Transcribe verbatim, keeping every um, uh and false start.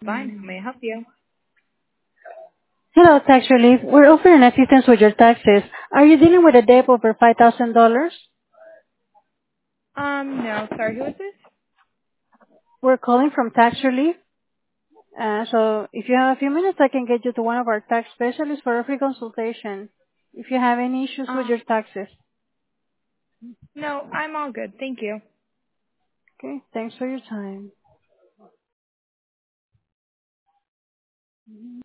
line. How may I help you? Hello, Tax Relief. We're offering assistance with your taxes. Are you dealing with a debt over five thousand dollars? Um, no, sorry, who is this? We're calling from Tax Relief. Uh, so if you have a few minutes, I can get you to one of our tax specialists for a free consultation if you have any issues with Um, your taxes. no, I'm all good. Thank you. Okay, thanks for your time.